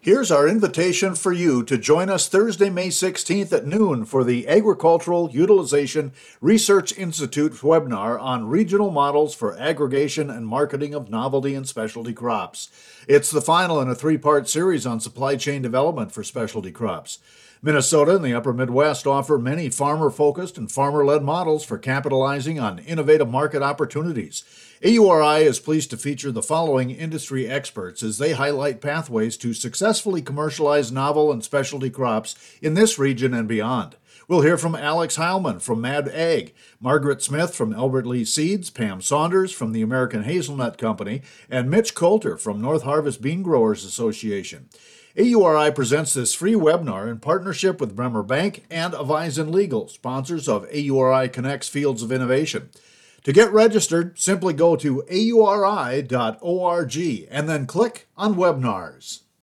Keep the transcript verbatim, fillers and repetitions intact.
Here's our invitation for you to join us Thursday, May sixteenth at noon for the Agricultural Utilization Research Institute's webinar on regional models for aggregation and marketing of novelty and specialty crops. It's the final in a three-part series on supply chain development for specialty crops. Minnesota and the upper Midwest offer many farmer-focused and farmer-led models for capitalizing on innovative market opportunities. A U R I is pleased to feature the following industry experts as they highlight pathways to successfully commercialize novel and specialty crops in this region and beyond. We'll hear from Alex Heilman from Mad Ag, Margaret Smith from Albert Lee Seeds, Pam Saunders from the American Hazelnut Company, and Mitch Coulter from North Harvest Bean Growers Association. A U R I presents this free webinar in partnership with Bremer Bank and Avisen Legal, sponsors of A U R I Connects Fields of Innovation. To get registered, simply go to A U R I dot org and then click on Webinars.